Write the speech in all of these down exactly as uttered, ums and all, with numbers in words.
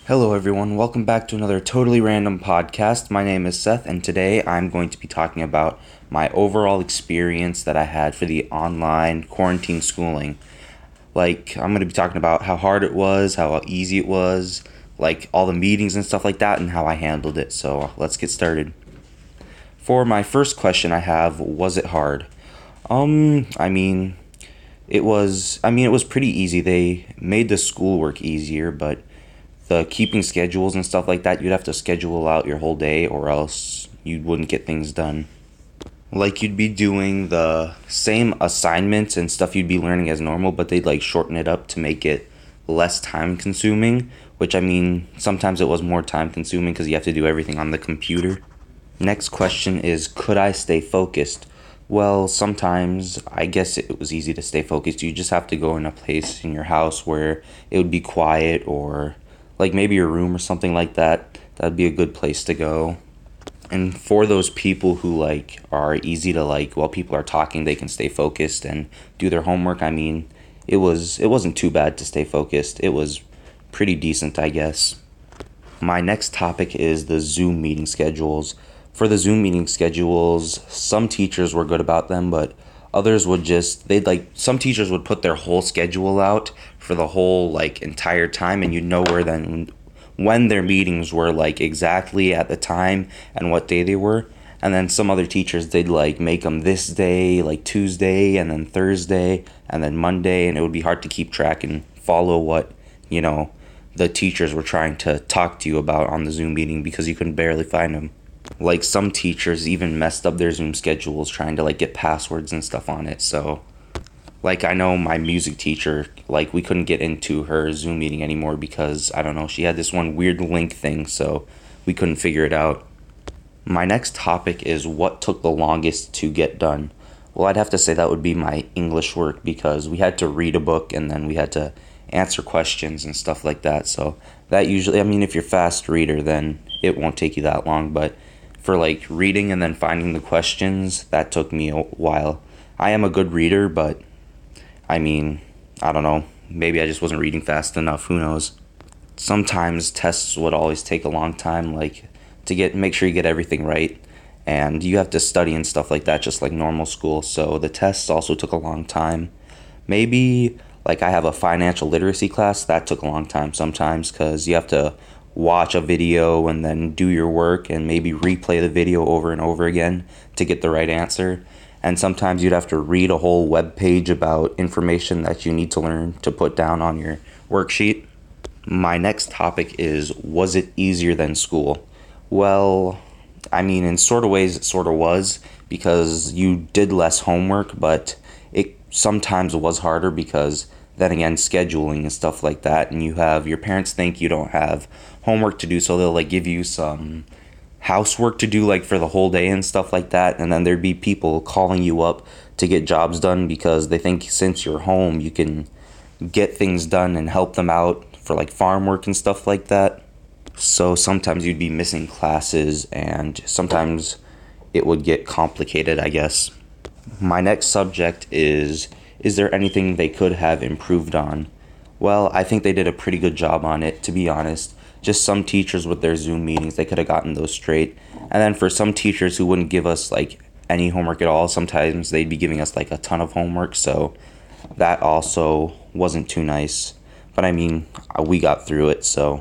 Hello, everyone. Welcome back to another totally random podcast. My name is Seth, and today I'm going to be talking about my overall experience that I had for the online quarantine schooling. Like, I'm going to be talking about how hard it was, how easy it was, like all the meetings and stuff like that, and how I handled it. So, let's get started. For my first question, I have, was it hard? Um, I mean, it was, I mean, it was pretty easy. They made the schoolwork easier, but the keeping schedules and stuff like that, you'd have to schedule out your whole day or else you wouldn't get things done. Like you'd be doing the same assignments and stuff you'd be learning as normal, but they'd like shorten it up to make it less time consuming, which I mean, sometimes it was more time consuming because you have to do everything on the computer. Next question is, could I stay focused? Well, sometimes I guess it was easy to stay focused. You just have to go in a place in your house where it would be quiet, or like maybe your room or something like that. That'd be a good place to go. And for those people who like are easy to like while people are talking, they can stay focused and do their homework. I mean, it was it wasn't too bad to stay focused. It was pretty decent, I guess. My next topic is the Zoom meeting schedules. For the Zoom meeting schedules, some teachers were good about them, but others would just, they'd like, some teachers would put their whole schedule out for the whole like entire time, and you'd know where then, when their meetings were like exactly at the time and what day they were. And then some other teachers, they'd like make them this day, like Tuesday, and then Thursday, and then Monday, and it would be hard to keep track and follow what, you know, the teachers were trying to talk to you about on the Zoom meeting because you couldn't barely find them. Like some teachers even messed up their Zoom schedules trying to like get passwords and stuff on it. So like I know my music teacher, like we couldn't get into her Zoom meeting anymore because I don't know, she had this one weird link thing, so we couldn't figure it out. My next topic is what took the longest to get done. Well, I'd have to say that would be my English work because we had to read a book and then we had to answer questions and stuff like that. So that usually, I mean, if you're a fast reader, then it won't take you that long. But for like reading and then finding the questions, that took me a while. I am a good reader, but I mean, I don't know. Maybe I just wasn't reading fast enough. Who knows? Sometimes tests would always take a long time, like to get make sure you get everything right. And you have to study and stuff like that, just like normal school. So the tests also took a long time. Maybe like I have a financial literacy class that took a long time sometimes because you have to watch a video and then do your work and maybe replay the video over and over again to get the right answer. And sometimes you'd have to read a whole web page about information that you need to learn to put down on your worksheet. My next topic is, was it easier than school? Well, I mean, in sort of ways it sort of was because you did less homework, but it sometimes was harder because then again, scheduling and stuff like that, and you have, your parents think you don't have homework to do, so they'll like give you some housework to do like for the whole day and stuff like that, and then there'd be people calling you up to get jobs done because they think since you're home you can get things done and help them out for like farm work and stuff like that. So sometimes you'd be missing classes and sometimes it would get complicated, I guess. My next subject is, is there anything they could have improved on? Well, I think they did a pretty good job on it, to be honest. Just some teachers with their Zoom meetings, they could have gotten those straight. And then for some teachers who wouldn't give us like any homework at all, sometimes they'd be giving us like a ton of homework, so that also wasn't too nice. But I mean, we got through it, so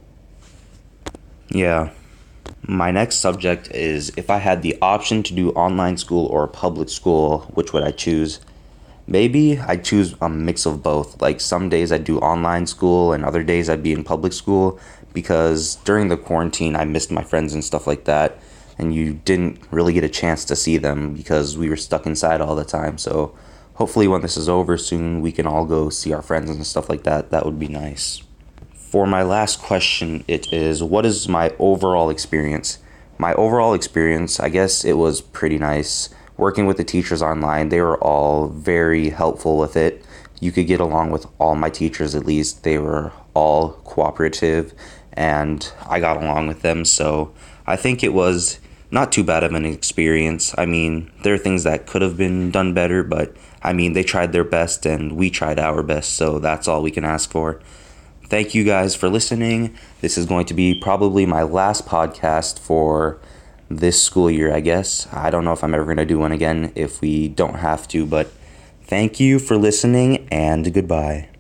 yeah. My next subject is, if I had the option to do online school or public school, which would I choose? Maybe I'd choose a mix of both. Like some days I'd do online school and other days I'd be in public school because during the quarantine I missed my friends and stuff like that, and you didn't really get a chance to see them because we were stuck inside all the time. So hopefully when this is over soon we can all go see our friends and stuff like that. That would be nice. For my last question, it is, what is my overall experience? My overall experience, I guess it was pretty nice. Working with the teachers online, they were all very helpful with it. You could get along with all my teachers, at least. They were all cooperative, and I got along with them. So I think it was not too bad of an experience. I mean, there are things that could have been done better, but I mean, they tried their best and we tried our best, so that's all we can ask for. thank you guys for listening. This is going to be probably my last podcast for this school year, I guess. I don't know if I'm ever going to do one again if we don't have to, but thank you for listening, and goodbye.